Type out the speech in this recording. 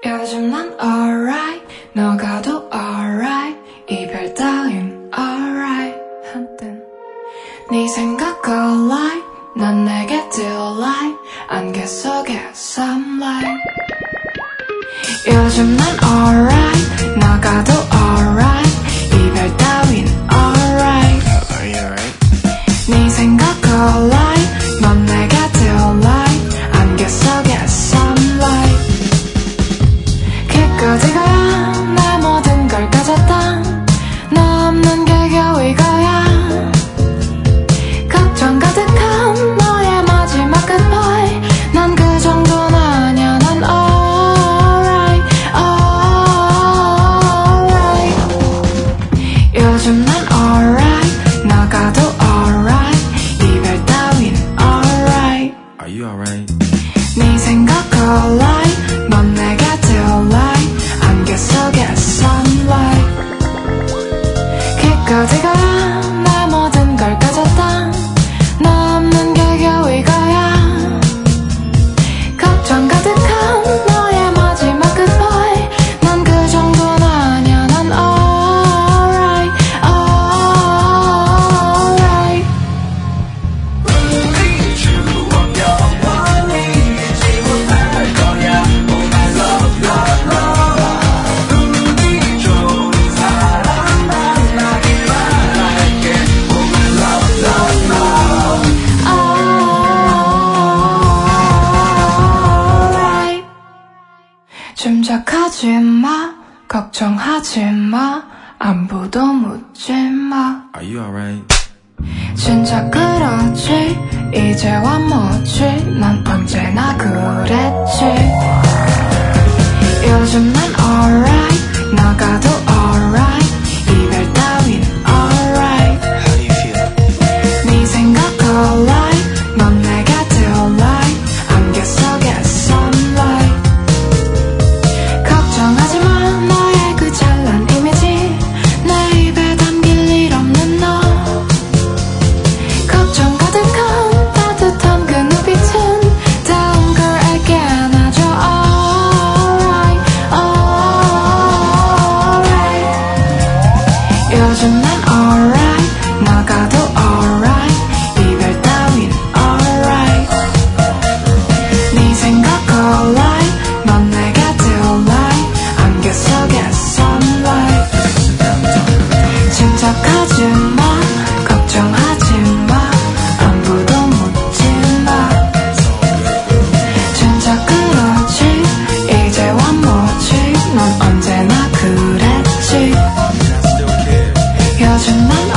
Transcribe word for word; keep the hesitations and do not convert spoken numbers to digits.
요즘 난 alright 너 가도 alright 이별 따윈 alright 한땐 네 생각 alright 난 내게 delight 안개 속의 sunlight 요즘 난 alright 너 가도 alright 이별 따윈 alright Are you alright? 네 생각 alright 넌 내게 delight 안개 속의 sunlight 기껏이가 내 모든 걸 가졌다 너 없는 게 겨우 이거야 걱정 가득한 너의 마지막 goodbye 난 그 정도는 아냐 난 alright alright 요즘 난 alright 너 가도 alright 이별 따윈 alright Are you alright? 네 생각 alright 넌 내게 delight 안개 속의 sunlight 기껏이가 내 모든 걸 가졌다 너 없는 게 겨우 이거야 걱정 가득한 너의 마지막 goodbye 난 그 정도는 아냐 난 alright alright 우리 추억 영원히 잊지 못할 거야 Oh my love love love 우리 좋은 사람 만나길 바랄게 Oh my love love love alright 짐작하지 마 걱정하지 마 안부도 묻지 마 Are you alright? 진짜 그렇지 이제와 뭐지 난 언제나 그랬지 요즘 난 alright 너 가도 alright 이별 따윈 alright How do you feel? 네 생각 alright 넌 내게 delight 안개 속의 sunlight 걱정하지 마 너의 그 찬란 이미지 내 입에 담길 일 없는 너 걱정 가득한 따뜻한 그 눈빛은 다음 걸 알게 안아줘 alright alright 요즘 난 alright 너 가도 alright 이별 따윈 alright 네 생각 alright 넌 내게 delight 안개 속의 sunlight 짐작하지 마 걱정하지 마 안부도 묻지 마 진짜 그렇지 이제와 뭐지 넌 언제나 그랬지 I still care. 요즘 난